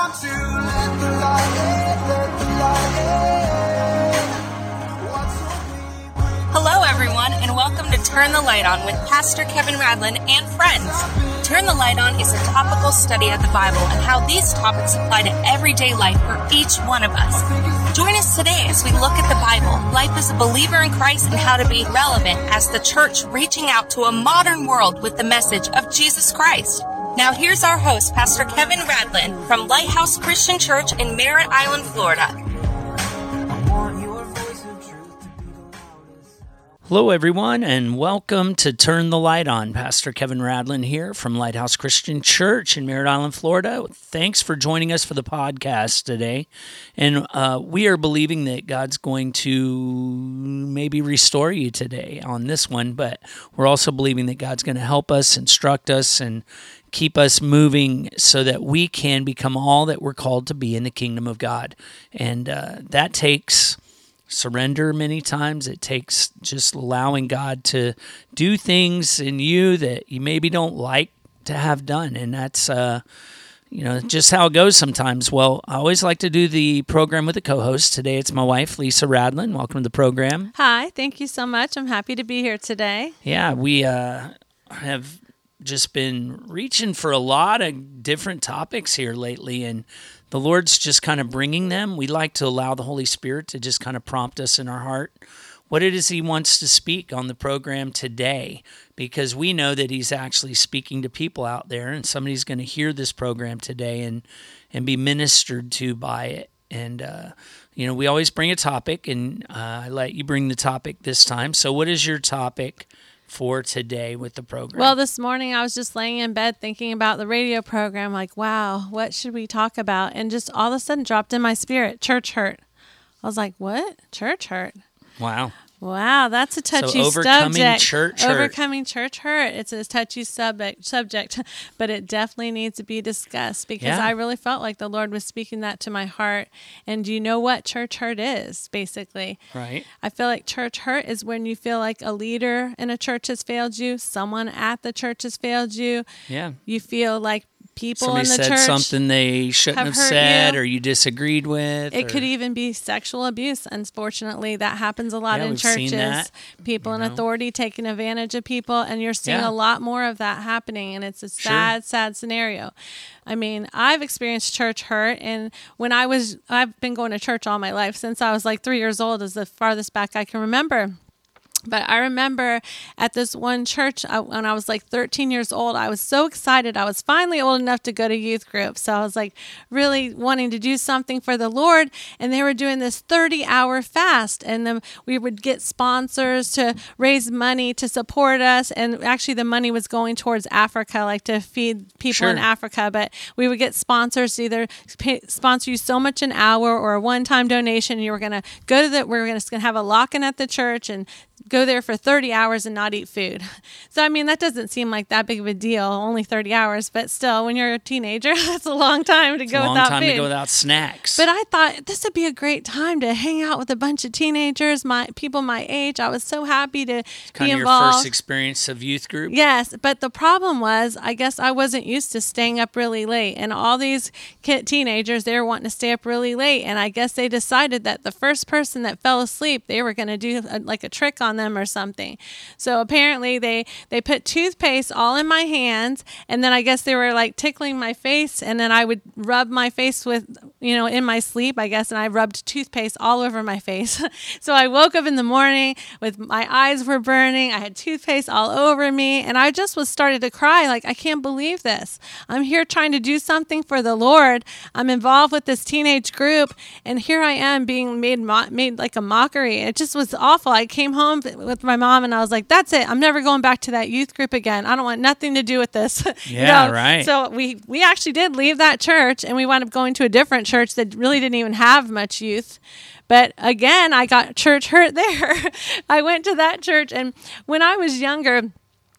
to let the light in, let the light in. Hello, everyone, and welcome to Turn the Light On with Pastor Kevin Radlin and friends. Turn the Light On is a topical study of the Bible and how these topics apply to everyday life for each one of us. Join us today as we look at the Bible, life as a believer in Christ, and how to be relevant as the church reaching out to a modern world with the message of Jesus Christ. Now here's our host, Pastor Kevin Radlin from Lighthouse Christian Church in Merritt Island, Florida. Hello, everyone, and welcome to Turn the Light On. Pastor Kevin Radlin here from Lighthouse Christian Church in Merritt Island, Florida. Thanks for joining us for the podcast today. And we are believing that God's going to maybe restore you today on this one, but we're also believing that God's going to help us, instruct us, and keep us moving so that we can become all that we're called to be in the kingdom of God. And that takes surrender many times. It takes just allowing God to do things in you that you maybe don't like to have done. And that's, just how it goes sometimes. Well, I always like to do the program with a co-host. Today it's my wife, Lisa Radlin. Welcome to the program. Hi, thank you so much. I'm happy to be here today. Yeah, we have just been reaching for a lot of different topics here lately, and the Lord's just kind of bringing them. We like to allow the Holy Spirit to just kind of prompt us in our heart what it is He wants to speak on the program today, because we know that He's actually speaking to people out there, and somebody's going to hear this program today and be ministered to by it. And, we always bring a topic, and I let you bring the topic this time. So what is your topic for today with the program? Well, this morning I was just laying in bed thinking about the radio program, like, wow, what should we talk about? And just all of a sudden dropped in my spirit, church hurt. I was like, what? Church hurt? Wow, that's a touchy subject. Overcoming church hurt. It's a touchy subject, but it definitely needs to be discussed because I really felt like the Lord was speaking that to my heart. And do you know what church hurt is, basically? Right. I feel like church hurt is when you feel like a leader in a church has failed you, someone at the church has failed you. Yeah. You feel like people somebody in the said church something they shouldn't have said or you disagreed with. It could even be sexual abuse. Unfortunately, that happens a lot in churches. People in authority taking advantage of people, and you're seeing a lot more of that happening, and it's a sad scenario. I mean, I've experienced church hurt, and I've been going to church all my life. Since I was like 3 years old is the farthest back I can remember. But I remember at this one church, when I was like 13 years old, I was so excited. I was finally old enough to go to youth group. So I was like really wanting to do something for the Lord. And they were doing this 30-hour fast. And then we would get sponsors to raise money to support us. And actually the money was going towards Africa, like to feed people in Africa. But we would get sponsors to either sponsor you so much an hour or a one-time donation. You were going to go to we were going to have a lock-in at the church and go there for 30 hours and not eat food. So, I mean, that doesn't seem like that big of a deal, only 30 hours. But still, when you're a teenager, that's a long time to go without food. It's a long time to go without snacks. But I thought this would be a great time to hang out with a bunch of teenagers, people my age. I was so happy to be involved. Kind of your first experience of youth group? Yes, but the problem was, I guess I wasn't used to staying up really late. And all these teenagers, they were wanting to stay up really late. And I guess they decided that the first person that fell asleep, they were going to do like a trick on them or something. So apparently they put toothpaste all in my hands, and then I guess they were like tickling my face, and then I would rub my face with, in my sleep, I guess, and I rubbed toothpaste all over my face. So I woke up in the morning with my eyes were burning. I had toothpaste all over me, and I just started to cry like, I can't believe this. I'm here trying to do something for the Lord. I'm involved with this teenage group, and here I am being made like a mockery. It just was awful. I came home with my mom, and I was like, that's it. I'm never going back to that youth group again. I don't want nothing to do with this. Yeah, right. So we actually did leave that church, and we wound up going to a different church that really didn't even have much youth. But again, I got church hurt there. I went to that church, and when I was younger,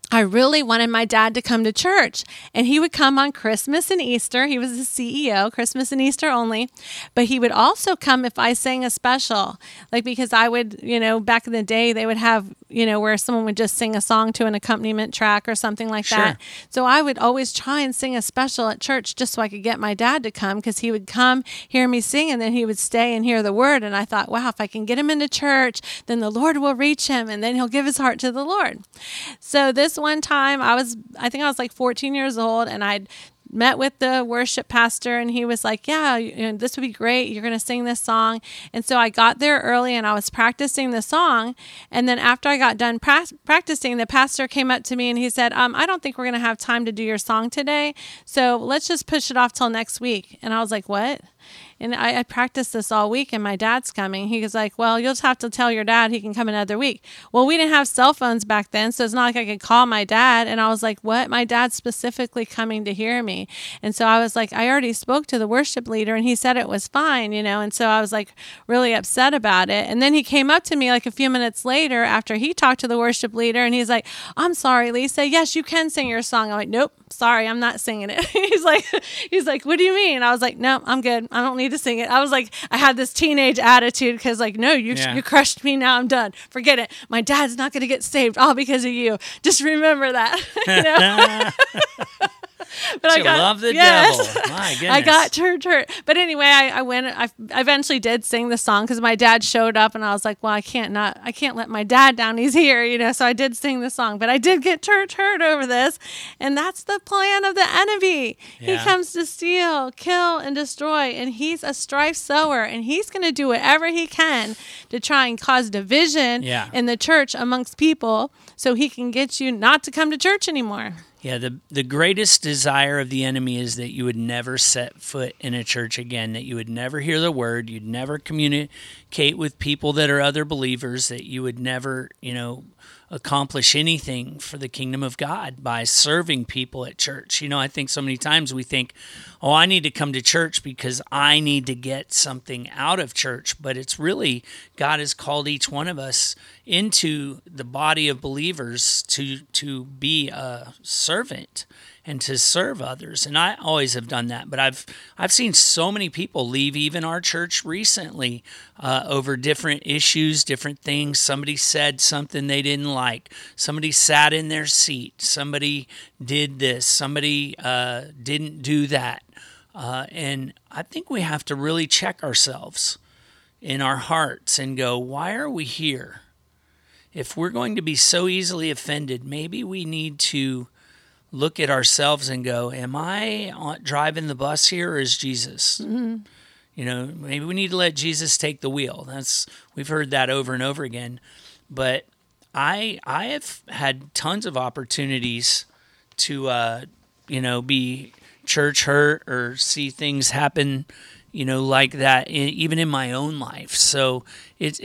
I really wanted my dad to come to church, and he would come on Christmas and Easter. He was the CEO, Christmas and Easter only, but he would also come if I sang a special, like, because I would, back in the day, they would have, where someone would just sing a song to an accompaniment track or something like that. So I would always try and sing a special at church just so I could get my dad to come, because he would come, hear me sing, and then he would stay and hear the word. And I thought, wow, if I can get him into church, then the Lord will reach him, and then he'll give his heart to the Lord. So this one time I think I was like 14 years old, and I'd met with the worship pastor, and he was like, yeah, this would be great. You're going to sing this song. And so I got there early, and I was practicing the song. And then after I got done practicing, the pastor came up to me and he said, I don't think we're going to have time to do your song today, so let's just push it off till next week. And I was like, what? And I practiced this all week, and my dad's coming. He was like, well, you'll just have to tell your dad he can come another week. Well, we didn't have cell phones back then, so it's not like I could call my dad. And I was like, what? My dad's specifically coming to hear me. And so I was like, I already spoke to the worship leader, and he said it was fine, And so I was like really upset about it. And then he came up to me like a few minutes later after he talked to the worship leader, and he's like, I'm sorry, Lisa. Yes, you can sing your song. I'm like, nope, sorry, I'm not singing it. he's like, what do you mean? I was like, no, I'm good. I don't need to sing it. I was like, I had this teenage attitude, because like, no, you crushed me. Now I'm done. Forget it. My dad's not going to get saved all because of you. Just remember that. But I love the devil. My goodness. I got hurt. But anyway, I went. I eventually did sing the song, because my dad showed up, and I was like, well, I can't let my dad down. He's here, So I did sing the song, but I did get hurt over this, and that's the plan of the enemy. Yeah. He comes to steal, kill, and destroy, and he's a strife sower, and he's going to do whatever he can to try and cause division in the church amongst people, so he can get you not to come to church anymore. Yeah, the greatest desire of the enemy is that you would never set foot in a church again, that you would never hear the word, you'd never communicate with people that are other believers, that you would never, accomplish anything for the kingdom of God by serving people at church. I think so many times we think, oh, I need to come to church because I need to get something out of church. But it's really, God has called each one of us into the body of believers to be a servant and to serve others. And I always have done that. But I've seen so many people leave even our church recently over different issues, different things. Somebody said something they didn't like. Somebody sat in their seat. Somebody did this. Somebody didn't do that. And I think we have to really check ourselves in our hearts and go, why are we here? If we're going to be so easily offended, maybe we need to look at ourselves and go, am I driving the bus here, or is Jesus? Mm-hmm. Maybe we need to let Jesus take the wheel. We've heard that over and over again. But I have had tons of opportunities to, be church hurt or see things happen, like that, even in my own life. So it's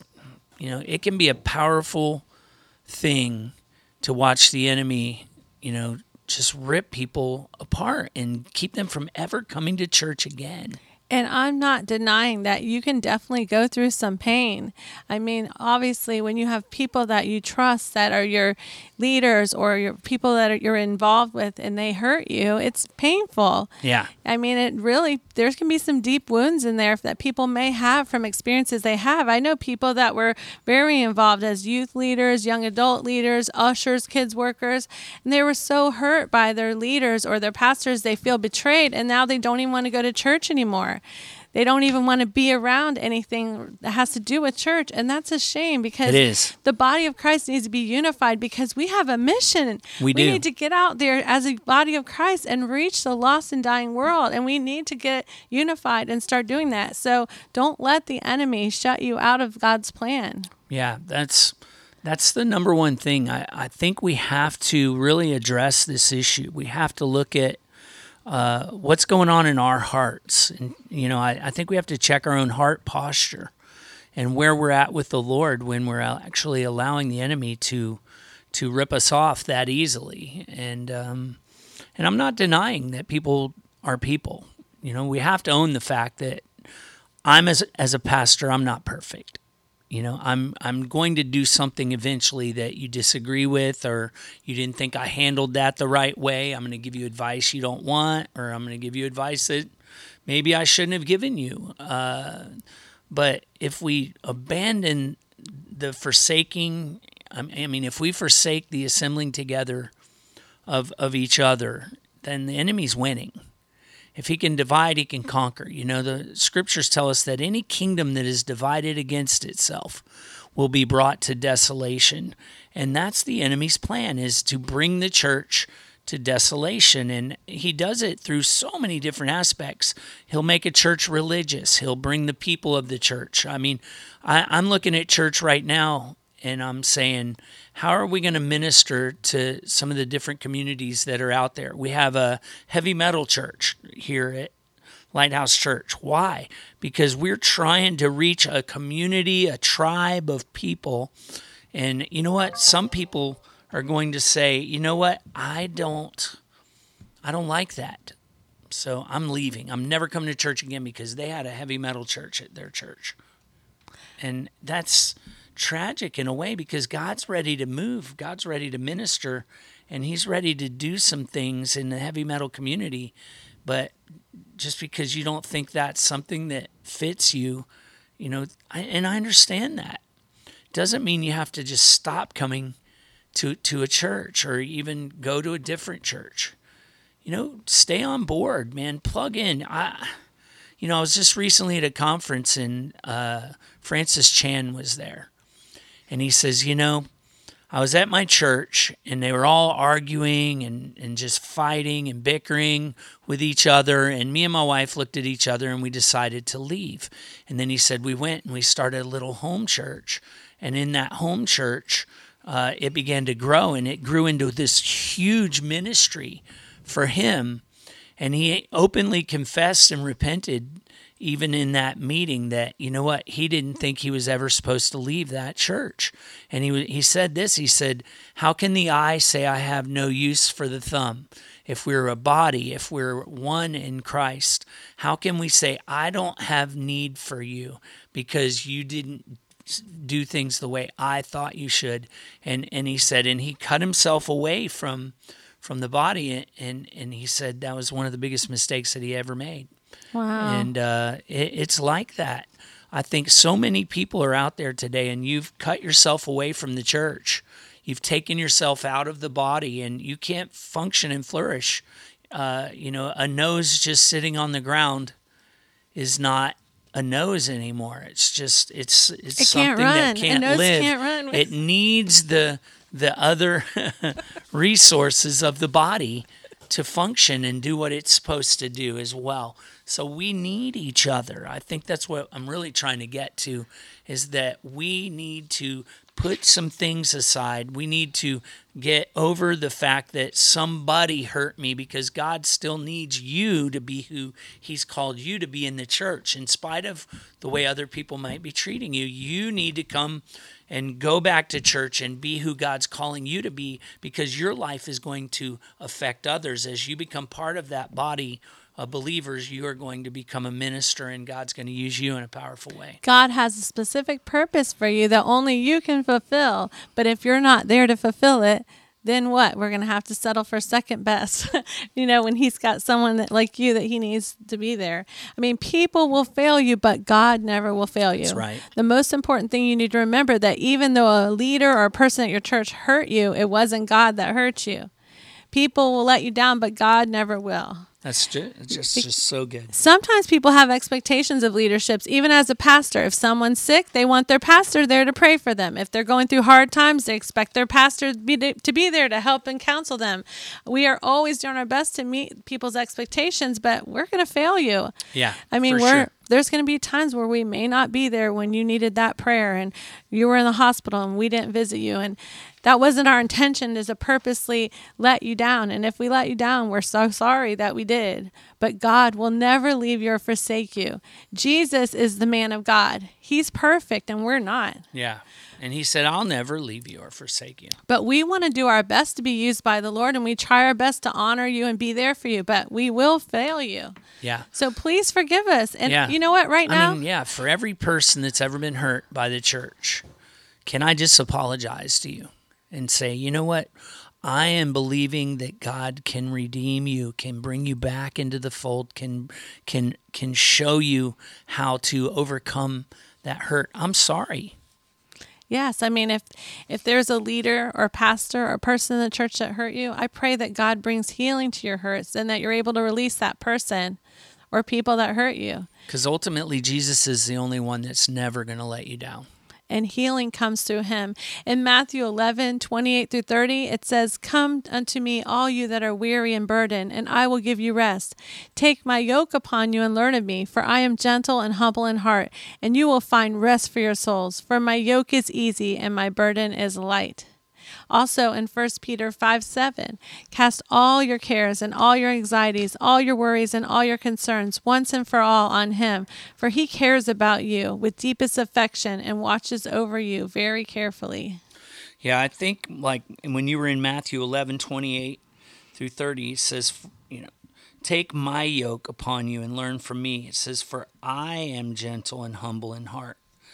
it can be a powerful thing to watch the enemy, just rip people apart and keep them from ever coming to church again. And I'm not denying that you can definitely go through some pain. I mean, obviously, when you have people that you trust that are your leaders or your people that you're involved with and they hurt you, it's painful. Yeah. I mean, there can be some deep wounds in there that people may have from experiences they have. I know people that were very involved as youth leaders, young adult leaders, ushers, kids workers, and they were so hurt by their leaders or their pastors, they feel betrayed, and now they don't even want to go to church anymore. They don't even want to be around anything that has to do with church. And that's a shame, because the body of Christ needs to be unified, because we have a mission. We need to get out there as a body of Christ and reach the lost and dying world. And we need to get unified and start doing that. So don't let the enemy shut you out of God's plan. Yeah, that's the number one thing. I think we have to really address this issue. We have to look at what's going on in our hearts. And, I think we have to check our own heart posture and where we're at with the Lord when we're actually allowing the enemy to rip us off that easily. And I'm not denying that people are people. We have to own the fact that I'm as a pastor, I'm not perfect. I'm going to do something eventually that you disagree with, or you didn't think I handled that the right way. I'm going to give you advice you don't want, or I'm going to give you advice that maybe I shouldn't have given you. But if we abandon the forsaking, if we forsake the assembling together of each other, then the enemy's winning. If he can divide, he can conquer. The scriptures tell us that any kingdom that is divided against itself will be brought to desolation. And that's the enemy's plan, is to bring the church to desolation. And he does it through so many different aspects. He'll make a church religious. He'll bring the people of the church. I'm looking at church right now, and I'm saying, how are we going to minister to some of the different communities that are out there? We have a heavy metal church here at Lighthouse Church. Why? Because we're trying to reach a community, a tribe of people. And you know what? Some people are going to say, you know what? I don't like that. So I'm leaving. I'm never coming to church again because they had a heavy metal church at their church. And that's tragic in a way, because God's ready to move. God's ready to minister, and he's ready to do some things in the heavy metal community. But just because you don't think that's something that fits you, and I understand that, doesn't mean you have to just stop coming to a church or even go to a different church. Stay on board, man. Plug in. I was just recently at a conference, and Francis Chan was there. And he says, I was at my church, and they were all arguing and just fighting and bickering with each other. And me and my wife looked at each other, and we decided to leave. And then he said, we went and we started a little home church. And in that home church, it began to grow, and it grew into this huge ministry for him. And he openly confessed and repented even in that meeting that, he didn't think he was ever supposed to leave that church. And he said this, he said, how can the eye say I have no use for the thumb? If we're a body, if we're one in Christ, how can we say I don't have need for you because you didn't do things the way I thought you should? And he said, and he cut himself away from the body, and he said that was one of the biggest mistakes that he ever made. Wow. And it's like that. I think so many people are out there today, and you've cut yourself away from the church. You've taken yourself out of the body, and you can't function and flourish. A nose just sitting on the ground is not a nose anymore. It's just it's something that can't live. Can't run. It needs the other resources of the body to function and do what it's supposed to do as well. So we need each other. I think that's what I'm really trying to get to, is that we need to put some things aside. We need to get over the fact that somebody hurt me, because God still needs you to be who he's called you to be in the church. In spite of the way other people might be treating you, you need to come and go back to church and be who God's calling you to be, because your life is going to affect others. As you become part of that body of believers, you are going to become a minister, and God's going to use you in a powerful way. God has a specific purpose for you that only you can fulfill. But if you're not there to fulfill it, then what? We're going to have to settle for second best, when he's got someone that, like you, that he needs to be there. People will fail you, but God never will fail you. That's right. The most important thing you need to remember, that even though a leader or a person at your church hurt you, it wasn't God that hurt you. People will let you down, but God never will. That's just so good. Sometimes people have expectations of leaderships, even as a pastor. If someone's sick, they want their pastor there to pray for them. If they're going through hard times, they expect their pastor to be there to help and counsel them. We are always doing our best to meet people's expectations, but we're going to fail you. Yeah, There's going to be times where we may not be there when you needed that prayer, and you were in the hospital and we didn't visit you, and that wasn't our intention, is to purposely let you down. And if we let you down, we're so sorry that we did. But God will never leave you or forsake you. Jesus is the man of God. He's perfect and we're not. Yeah. And he said, I'll never leave you or forsake you. But we want to do our best to be used by the Lord, and we try our best to honor you and be there for you, but we will fail you. Yeah. So please forgive us. And you know what, right now? I mean, for every person that's ever been hurt by the church, can I just apologize to you and say, you know what? I am believing that God can redeem you, can bring you back into the fold, can show you how to overcome that hurt. I'm sorry. Yes, I mean, if there's a leader or pastor or person in the church that hurt you, I pray that God brings healing to your hurts and that you're able to release that person or people that hurt you. Because ultimately, Jesus is the only one that's never going to let you down. And healing comes through him. In Matthew 11:28-30, it says, "Come unto me, all you that are weary and burdened, and I will give you rest. Take my yoke upon you and learn of me, for I am gentle and humble in heart, and you will find rest for your souls. For my yoke is easy and my burden is light." Also in 1 Peter 5:7, "Cast all your cares and all your anxieties, all your worries and all your concerns once and for all on him, for he cares about you with deepest affection and watches over you very carefully." Yeah, I think like when you were in Matthew 11:28-30, it says, take my yoke upon you and learn from me. It says, for I am gentle and humble in heart.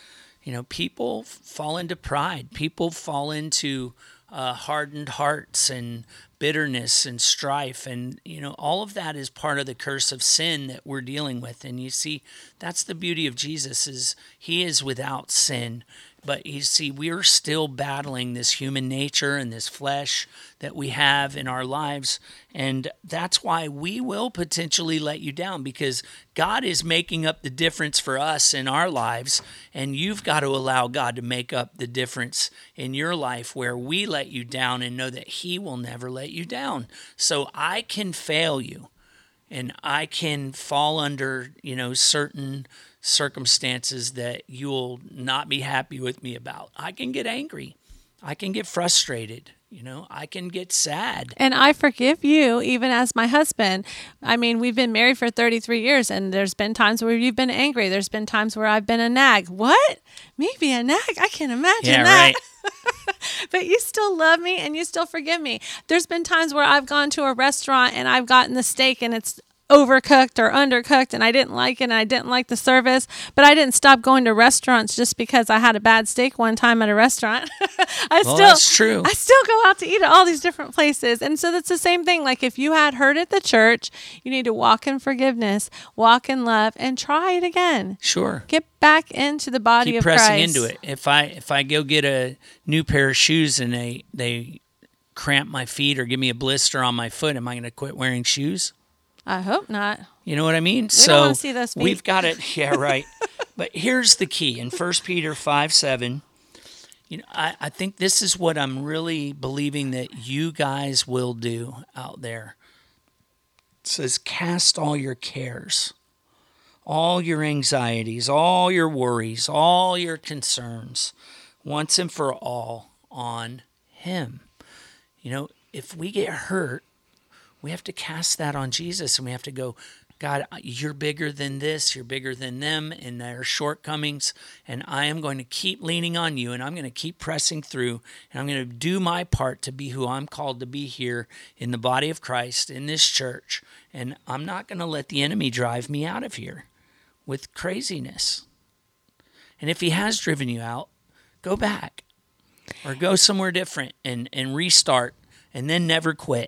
People fall into pride. People fall into hardened hearts and bitterness and strife. And, all of that is part of the curse of sin that we're dealing with. And you see, that's the beauty of Jesus is he is without sin. But you see, we're still battling this human nature and this flesh that we have in our lives. And that's why we will potentially let you down, because God is making up the difference for us in our lives. And you've got to allow God to make up the difference in your life where we let you down and know that he will never let you down. So I can fail you and I can fall under, certain circumstances that you'll not be happy with me about. I can get angry. I can get frustrated. I can get sad. And I forgive you even as my husband. I mean, we've been married for 33 years and there's been times where you've been angry. There's been times where I've been a nag. What? Me be a nag? I can't imagine that. Right. But you still love me and you still forgive me. There's been times where I've gone to a restaurant and I've gotten the steak and it's overcooked or undercooked and I didn't like it and I didn't like the service, but I didn't stop going to restaurants just because I had a bad steak one time at a restaurant. That's true. I still go out to eat at all these different places. And so that's the same thing. Like if you had hurt at the church, you need to walk in forgiveness, walk in love, and try it again. Sure. Get back into the body of Christ. Keep pressing into it. If I go get a new pair of shoes and they cramp my feet or give me a blister on my foot, am I going to quit wearing shoes? I hope not. You know what I mean? We don't want to see those feet. We've got it. Yeah, right. But here's the key. In 1 Peter 5:7, I think this is what I'm really believing that you guys will do out there. It says, cast all your cares, all your anxieties, all your worries, all your concerns, once and for all on him. If we get hurt, we have to cast that on Jesus and we have to go, God, you're bigger than this, you're bigger than them and their shortcomings, and I am going to keep leaning on you and I'm going to keep pressing through and I'm going to do my part to be who I'm called to be here in the body of Christ, in this church, and I'm not going to let the enemy drive me out of here with craziness. And if he has driven you out, go back or go somewhere different and restart and then never quit.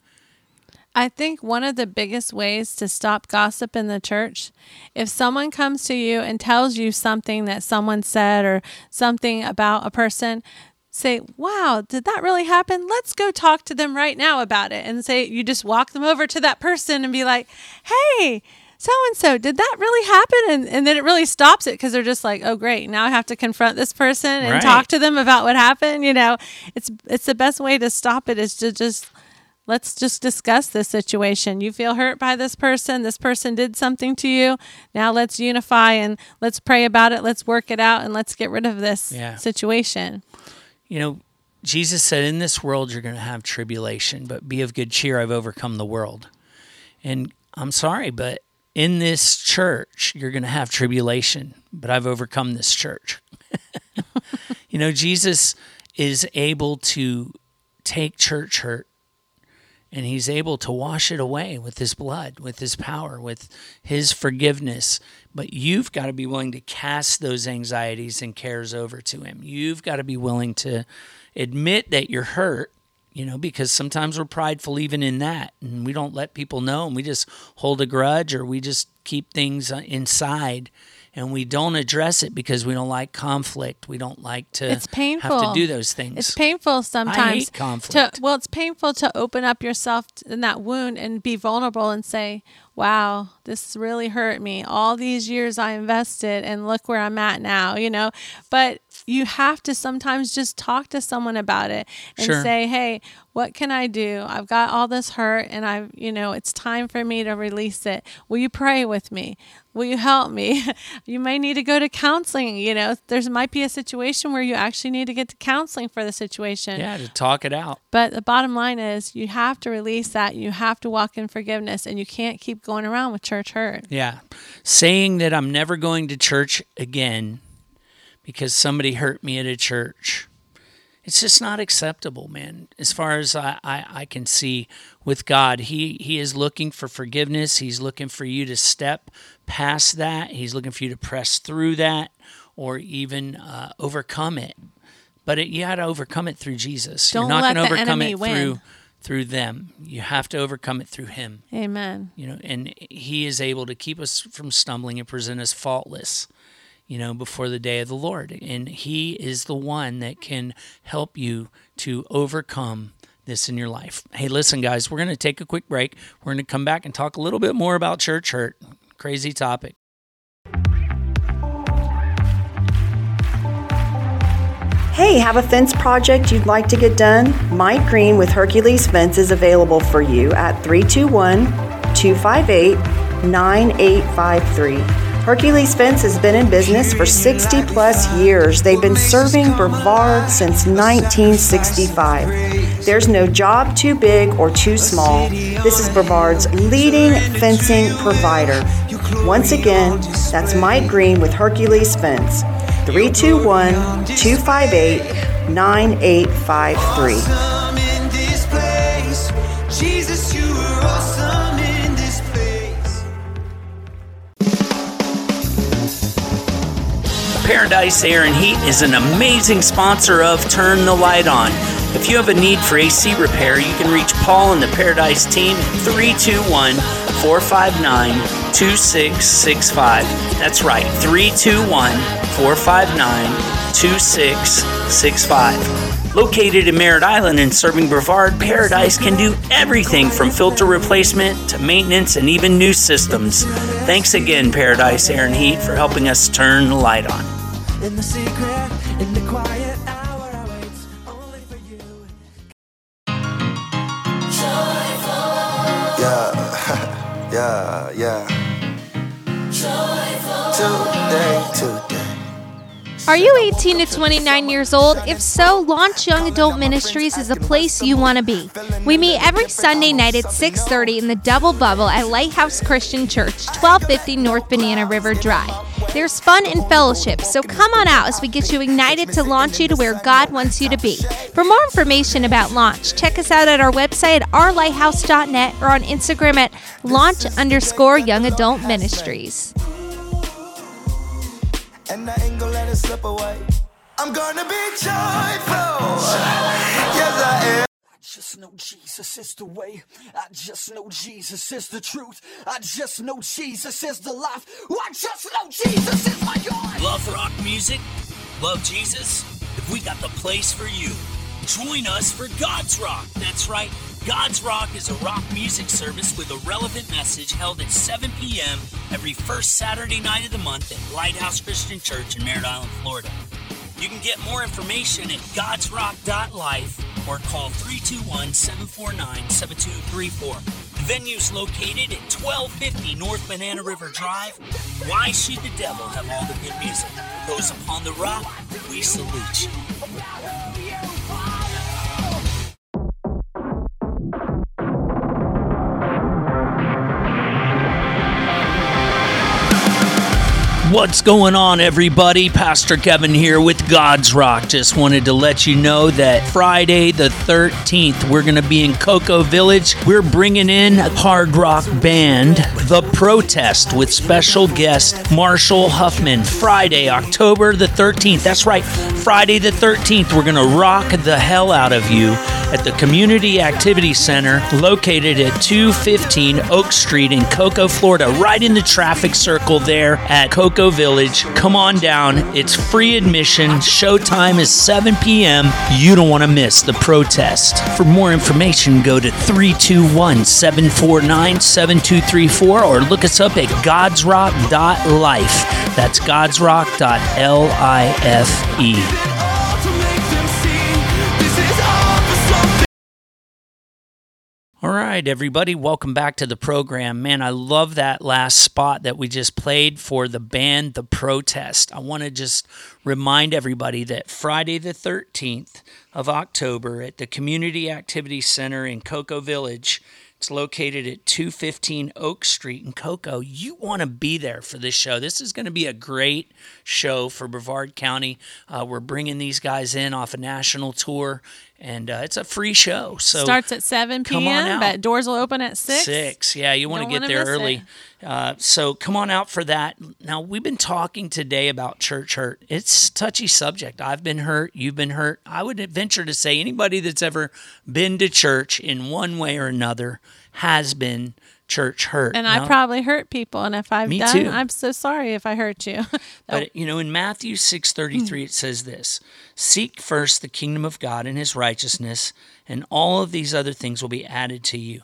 I think one of the biggest ways to stop gossip in the church, if someone comes to you and tells you something that someone said or something about a person, say, wow, did that really happen? Let's go talk to them right now about it. And say, you just walk them over to that person and be like, hey, so-and-so, did that really happen? And then it really stops it because they're just like, oh, great. Now I have to confront this person and talk to them about what happened. It's the best way to stop it is to just... Let's just discuss this situation. You feel hurt by this person. This person did something to you. Now let's unify and let's pray about it. Let's work it out and let's get rid of this situation. Jesus said, in this world you're going to have tribulation, but be of good cheer. I've overcome the world. And I'm sorry, but in this church, you're going to have tribulation, but I've overcome this church. Jesus is able to take church hurt, and he's able to wash it away with his blood, with his power, with his forgiveness. But you've got to be willing to cast those anxieties and cares over to him. You've got to be willing to admit that you're hurt, because sometimes we're prideful even in that, and we don't let people know, and we just hold a grudge, or we just keep things inside, and we don't address it because we don't like conflict. We don't like to have to do those things. It's painful sometimes. I hate conflict. It's painful to open up yourself in that wound and be vulnerable and say, wow, this really hurt me. All these years I invested, and look where I'm at now, But you have to sometimes just talk to someone about it and say, hey, what can I do? I've got all this hurt, and it's time for me to release it. Will you pray with me? Will you help me? You may need to go to counseling. There might be a situation where you actually need to get to counseling for the situation. Yeah, to talk it out. But the bottom line is you have to release that. You have to walk in forgiveness, and you can't keep going around with church hurt. Yeah. Saying that I'm never going to church again because somebody hurt me at a church, it's just not acceptable, man. As far as I can see with God, He is looking for forgiveness. He's looking for you to step past that. He's looking for you to press through that, or even overcome it. But you got to overcome it through Jesus. Don't You're not let going to the overcome enemy it win. through them. You have to overcome it through Him. Amen. And He is able to keep us from stumbling and present us faultless, before the day of the Lord. And He is the one that can help you to overcome this in your life. Hey, listen, guys, we're going to take a quick break. We're going to come back and talk a little bit more about church hurt. Crazy topic. Hey, have a fence project you'd like to get done? Mike Green with Hercules Fence is available for you at 321-258-9853. Hercules Fence has been in business for 60 plus years. They've been serving Brevard since 1965. There's no job too big or too small. This is Brevard's leading fencing provider. Once again, that's Mike Green with Hercules Fence. 321-258-9853. Jesus, you are awesome in this place. Paradise Air and Heat is an amazing sponsor of Turn the Light On. If you have a need for AC repair, you can reach Paul and the Paradise team at 321-459-2665. That's right, 321-459-2665. Located in Merritt Island and serving Brevard, Paradise can do everything from filter replacement to maintenance and even new systems. Thanks again, Paradise Air and Heat, for helping us turn the light on. In the secret, in the quiet hour, I wait only for you. Yeah. Today. Are you 18 to 29 years old? If so, Launch Young Adult Ministries is a place you want to be. We meet every Sunday night at 6:30 in the Double Bubble at Lighthouse Christian Church, 1250 North Banana River Drive. There's fun and fellowship, so come on out as we get you ignited to launch you to where God wants you to be. For more information about Launch, check us out at our website at ourlighthouse.net or on Instagram at launch_young adult ministries. And I ain't gonna let it slip away. I'm gonna be joyful. Yes, I am. I just know Jesus is the way. I just know Jesus is the truth. I just know Jesus is the life. I just know Jesus is my God. Love rock music? Love Jesus? If we got the place for you. Join us for God's Rock. That's right. God's Rock is a rock music service with a relevant message held at 7 p.m. every first Saturday night of the month at Lighthouse Christian Church in Merritt Island, Florida. You can get more information at godsrock.life or call 321-749-7234. The venue's located at 1250 North Banana River Drive. Why should the devil have all the good music? Those upon the rock, we salute you. What's going on, everybody? Pastor Kevin here with God's Rock. Just wanted to let you know that Friday the 13th, we're going to be in Cocoa Village. We're bringing in a hard rock band, The Protest, with special guest Marshall Huffman. Friday, October the 13th. That's right, Friday the 13th. We're going to rock the hell out of you at the Community Activity Center located at 215 Oak Street in Cocoa, Florida, right in the traffic circle there at Cocoa Village. Come on down. It's free admission. Showtime is 7 p.m. You don't want to miss The Protest. For more information, go to 321-749-7234 or look us up at godsrock.life. That's godsrock.life. All right, everybody, welcome back to the program. Man, I love that last spot that we just played for the band The Protest. I want to just remind everybody that Friday the 13th of October at the Community Activity Center in Cocoa Village, it's located at 215 Oak Street in Cocoa. You want to be there for this show. This is going to be a great show for Brevard County. We're bringing these guys in off a national tour, and it's a free show. So starts at 7 p.m., but doors will open at 6. 6, yeah. You want to get there early. So come on out for that. Now, we've been talking today about church hurt. It's a touchy subject. I've been hurt. You've been hurt. I would venture to say anybody that's ever been to church in one way or another has been church hurt. And I probably hurt people, and if I've done, too. I'm so sorry if I hurt you. But, in Matthew 6:33, it says this: seek first the kingdom of God and his righteousness, and all of these other things will be added to you.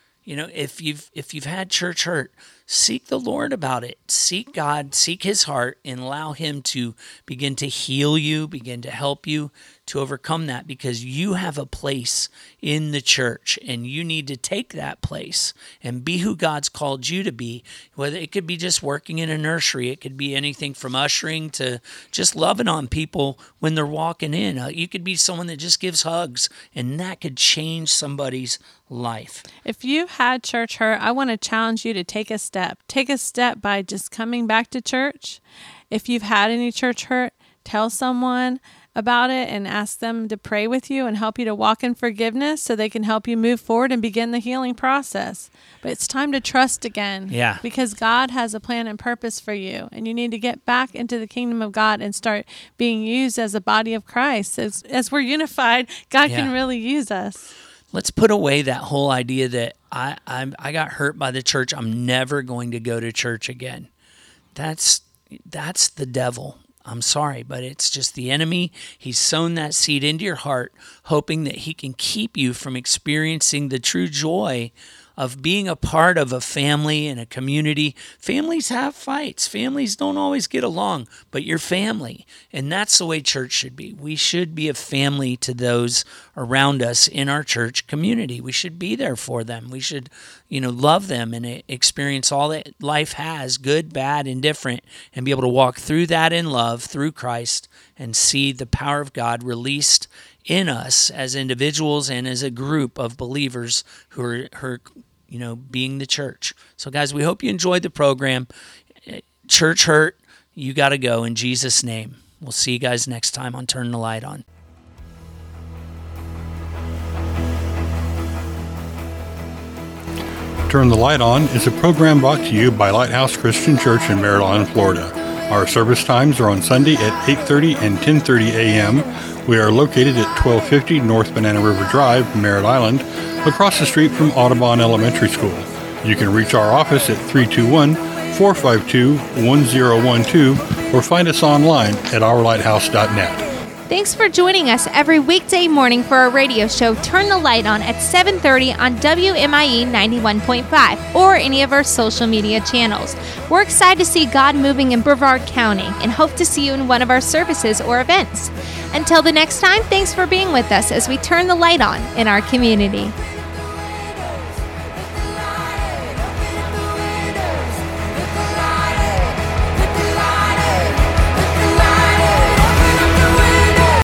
If you've had church hurt, seek the Lord about it. Seek God, seek his heart, and allow him to begin to heal you, begin to help you to overcome that, because you have a place in the church and you need to take that place and be who God's called you to be. Whether it could be just working in a nursery, it could be anything from ushering to just loving on people when they're walking in. You could be someone that just gives hugs, and that could change somebody's life. If you've had church hurt, I want to challenge you to take a step. Take a step by just coming back to church. If you've had any church hurt, tell someone about it and ask them to pray with you and help you to walk in forgiveness so they can help you move forward and begin the healing process. But it's time to trust again. Yeah. Because God has a plan and purpose for you, and you need to get back into the kingdom of God and start being used as a body of Christ. As we're unified, God can really use us. Let's put away that whole idea that I got hurt by the church, I'm never going to go to church again. That's the devil. I'm sorry, but it's just the enemy. He's sown that seed into your heart, hoping that he can keep you from experiencing the true joy of being a part of a family and a community. Families have fights. Families don't always get along, but you're family. And that's the way church should be. We should be a family to those around us in our church community. We should be there for them. We should, love them and experience all that life has, good, bad, indifferent, and be able to walk through that in love through Christ and see the power of God released in us as individuals and as a group of believers who are being the church. So guys, we hope you enjoyed the program. Church hurt, you got to go in Jesus' name. We'll see you guys next time on Turn the Light On. Turn the Light On is a program brought to you by Lighthouse Christian Church in Merritt Island, Florida. Our service times are on Sunday at 8:30 and 10:30 a.m. We are located at 1250 North Banana River Drive, Merritt Island, across the street from Audubon Elementary School. You can reach our office at 321-452-1012 or find us online at ourlighthouse.net. Thanks for joining us every weekday morning for our radio show, Turn the Light On, at 7:30 on WMIE 91.5 or any of our social media channels. We're excited to see God moving in Brevard County and hope to see you in one of our services or events. Until the next time, thanks for being with us as we turn the light on in our community.